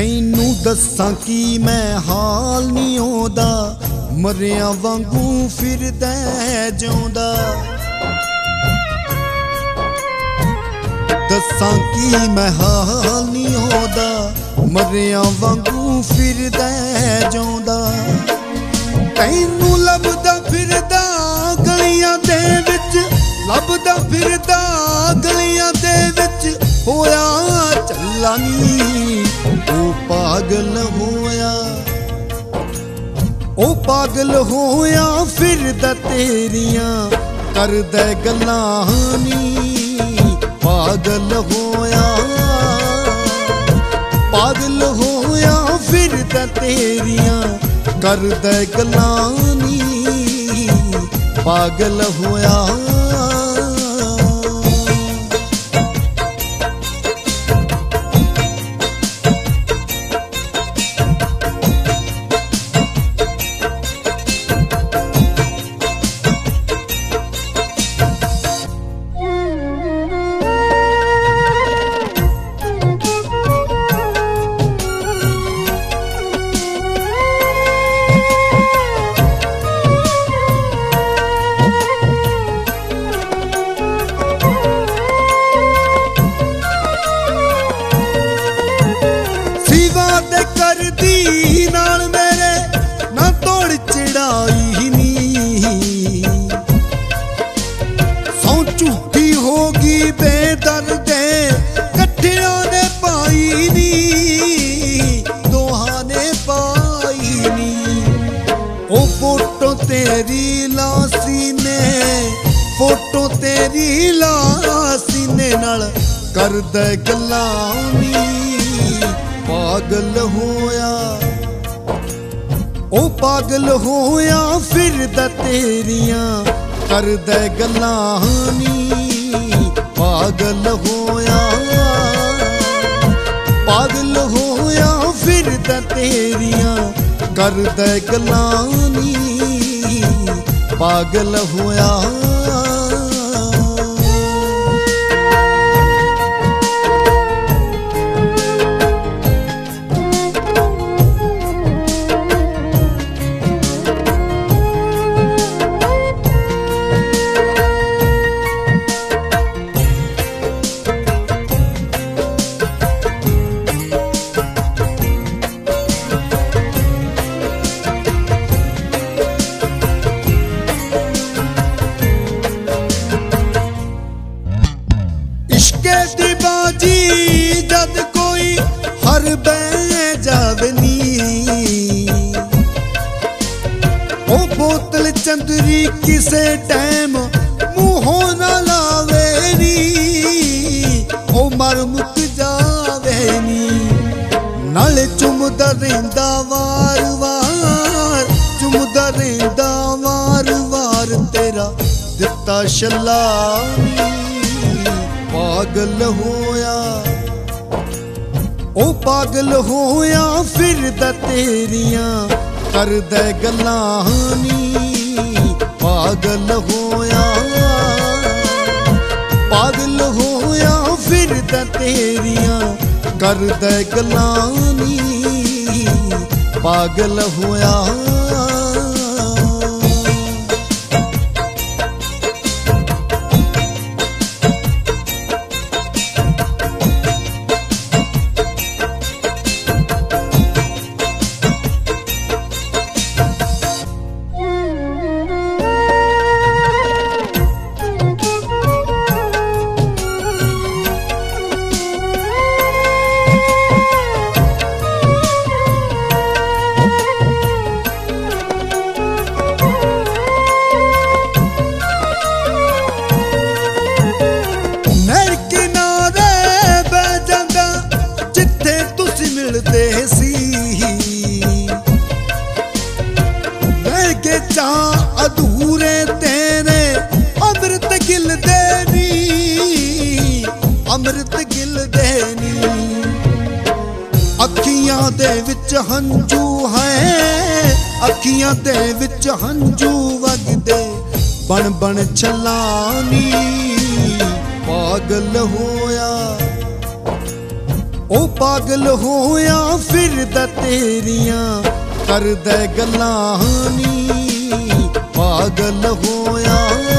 तैनू दस्सां की मैं हाल नहीं ओदा, मरिया वांगू फिरदा जिउंदा। दस्सां की मैं हाल नहीं ओदा, मरिया वांगू फिरदा जिउंदा। तैनू लभदा फिरदा गलियां दे विच, लभदा फिरदा गलियां दे विच, होया चला नी ओ पागल होया। ओ पागल होया फिरदा तेरियां करदा गल्लां नी। पागल होया, पागल होया फिरदा तेरियां करदा गल्लां नी। पागल होया। करदी नाल मेरे ना तोड़ चढ़ाई नी, सौ झूठी होगी बेदर्दे कट्ठियां ने पाई नी, दोहां ने पाई नी। ओ फोटो तेरी लासी ने, फोटो तेरी लासी ने नाल करदा गल्लां नी। पागल होया, ओ पागल होया फिरदा तेरियां करदा गल्लां नी। पागल होया, पागल होया फिरदा तेरियां करदा गल्लां नी। पागल होया। इश्के दी बाजी जद कोई हर बह जावे नी, ओ बोतल चंदरी किसे टाइम मुंहों ना लावे नी, ओ मर मुक जावे नी। नाले चुमदा रहिंदा वार वार, चुमदा रहिंदा वार वार तेरा दिता छल्ला नी। पागल होया, ओ पागल होया फिरदा तेरियां करदा गल्लां नी। पागल होया, पागल होया फिरदा तेरियां करदा गल्लां नी। पागल होया। अधूरे तेरे अमृत गिल देनी, अमृत गिल देनी। अखियां दे विच हंजू है, अखियां दे विच हंजू वगदे बन बन छलानी। पागल होया, ओ पागल होया फिरदा तेरियां करदा गल्लां नी पागल होया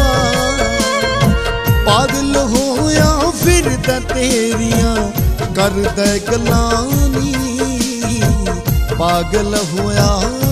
फिरदा तेरियां करदा गल्लां नी पागल होया